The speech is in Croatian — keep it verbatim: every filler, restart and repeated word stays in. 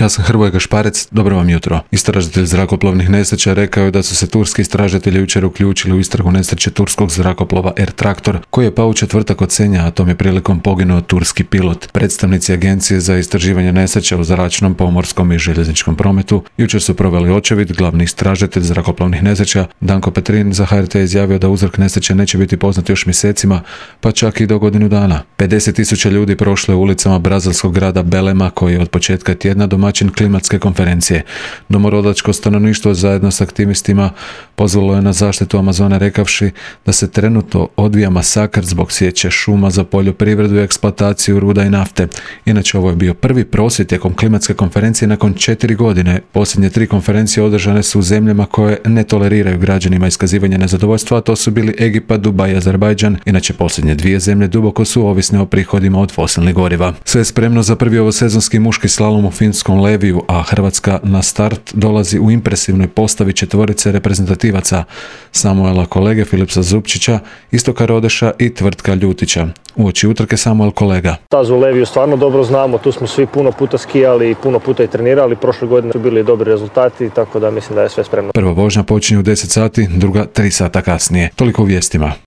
Ja sam Hrvoje Gašparec, dobro vam jutro. Istražitelj zrakoplovnih nesreća rekao je da su se turski istražitelji jučer uključili u istragu nesreće turskog zrakoplova Air Traktor, koji je pao u četvrtak od Senja, a tom je prilikom poginuo turski pilot. Predstavnici Agencije za istraživanje nesreća u zračnom, pomorskom i željezničkom prometu jučer su proveli očevid. Glavni istražitelj zrakoplovnih nesreća Danko Petrin za H R T izjavio da uzrok nesreće neće biti poznat još mjesecima, pa čak i do godinu dana. pedeset tisuća ljudi prošlo je ulicama brazilskog grada Belema, koji je od početka tjedna domaćin klimatske konferencije. Domorodačko stanovništvo zajedno s aktivistima pozvalo je na zaštitu Amazone rekavši da se trenutno odvija masakr zbog sječe šuma za poljoprivredu i eksploataciju ruda i nafte. Inače, ovo je bio prvi prosvjed tijekom klimatske konferencije nakon četiri godine. Posljednje tri konferencije održane su u zemljama koje ne toleriraju građanima iskazivanje nezadovoljstva, a to su bili Egipat, Dubaj i Azerbajdžan. Inače, posljednje dvije zemlje duboko su ovisne o prihodima od fosilnih goriva. Sve je spremno za prvi ovosezonski muški slalom u finskom Leviju, a Hrvatska na start dolazi u impresivnoj postavi četvorice reprezentativaca Samuela Kolege, Filipsa Zupčića, Istoka Rodeša i Tvrtka Ljutića. Uoči utrke Samuel Kolega. Stazu u Leviju stvarno dobro znamo, tu smo svi puno puta skijali i puno puta i trenirali, prošle godine su bili dobri rezultati, tako da mislim da je sve spremno. Prva vožnja počinje u deset sati, druga tri sata kasnije. Toliko u vijestima.